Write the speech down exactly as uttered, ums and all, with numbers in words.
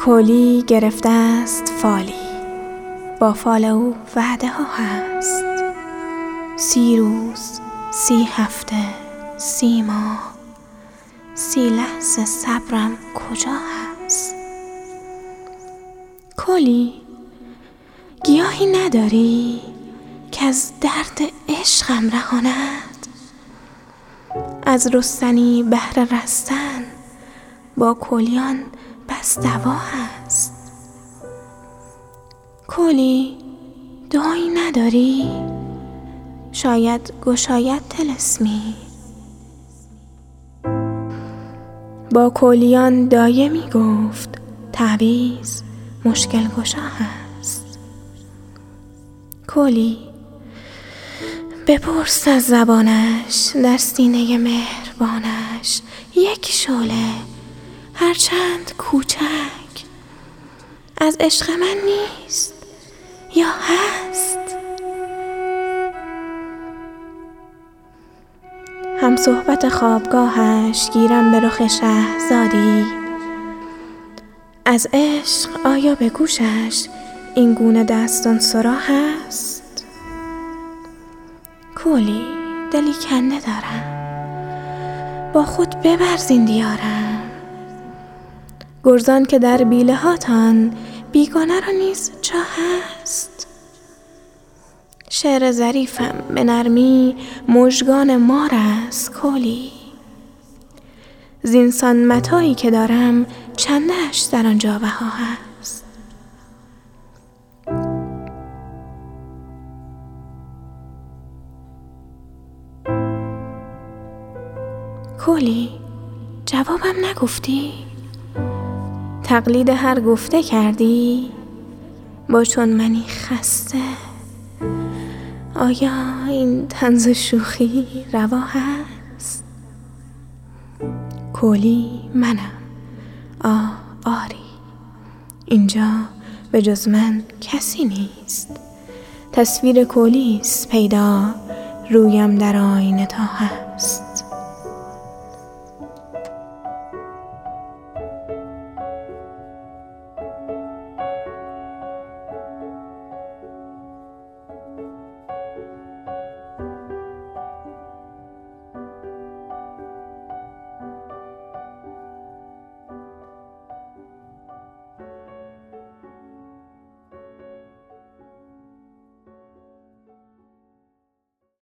کولی گرفته است فالی، با فال او وعده ها هست. سی روز، سی هفته، سی ماه، سی لحظه صبرم کجا هست؟ کولی گیاهی نداری که از درد عشقم رهاند؟ از رستنی بهر رستن با کولیان بس دوا هست. کولی دعایی نداری؟ شاید گشاید طلسمی. با کولیان دایه می گفت تعویذ مشکل گشا هست. کولی بپرس از زبانش، در سینه مهربانش یک شعله هرچند کوچک از عشق من نیست یا هست؟ هم صحبت خوابگاهش گیرم به رخ شهزادی. از عشق آیا به گوشش این گونه دستان سرا هست؟ کولی دلی کنده دارم، با خود ببر زین دیارم. گرزان که در بیله هاتان بیگانه را نیز جا هست. شعر ظریفم به نرمی مژگان مار است کولی. زینسان متاعی که دارم چندش در آنجا بها هست. کولی جوابم نگفتی؟ تقلید هر گفته کردی؟ با چون منی خسته آیا این طنز شوخی روا هست؟ کولی منم، آه آری، اینجا به جز من کسی نیست. تصویر کولی است پیدا، رویم در آینه تا هست.